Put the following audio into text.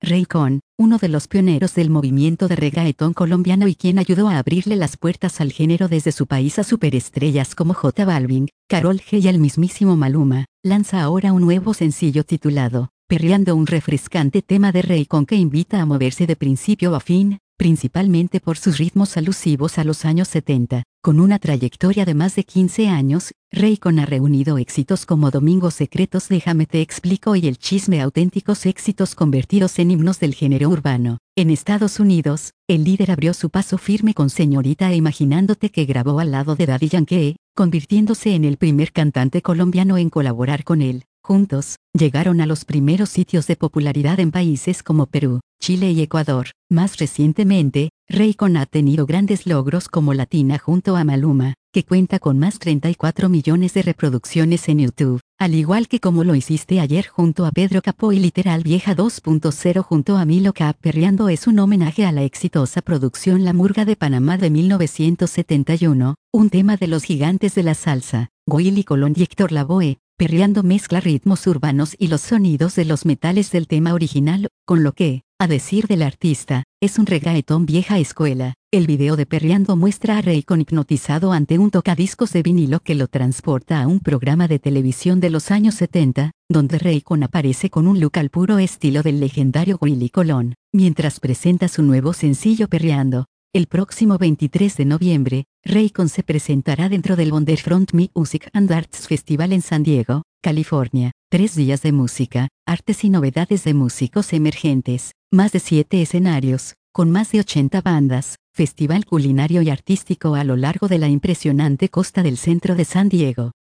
Raycon, uno de los pioneros del movimiento de reggaetón colombiano y quien ayudó a abrirle las puertas al género desde su país a superestrellas como J Balvin, Karol G y el mismísimo Maluma, lanza ahora un nuevo sencillo titulado Perreando, un refrescante tema de Raycon que invita a moverse de principio a fin, principalmente por sus ritmos alusivos a los años 70. Con una trayectoria de más de 15 años, Raycon ha reunido éxitos como Domingos Secretos, Déjame te explico y El Chisme, auténticos éxitos convertidos en himnos del género urbano. En Estados Unidos, el líder abrió su paso firme con Señorita e Imaginándote, que grabó al lado de Daddy Yankee, convirtiéndose en el primer cantante colombiano en colaborar con él. Juntos, llegaron a los primeros sitios de popularidad en países como Perú, Chile y Ecuador. Más recientemente, Raycon ha tenido grandes logros como Latina junto a Maluma, que cuenta con más 34 millones de reproducciones en YouTube, al igual que Como lo hiciste ayer junto a Pedro Capó y Literal Vieja 2.0 junto a Milo Cap. Perreando es un homenaje a la exitosa producción La Murga de Panamá de 1971, un tema de los gigantes de la salsa, Willy Colón y Héctor Lavoe. Perreando mezcla ritmos urbanos y los sonidos de los metales del tema original, con lo que, a decir del artista, es un reggaetón vieja escuela. El video de Perreando muestra a Raycon hipnotizado ante un tocadiscos de vinilo que lo transporta a un programa de televisión de los años 70, donde Raycon aparece con un look al puro estilo del legendario Willy Colón, mientras presenta su nuevo sencillo Perreando. El próximo 23 de noviembre, Raycon se presentará dentro del Wonderfront Music and Arts Festival en San Diego, California. 3 días de música, artes y novedades de músicos emergentes, más de 7 escenarios, con más de 80 bandas, festival culinario y artístico a lo largo de la impresionante costa del centro de San Diego.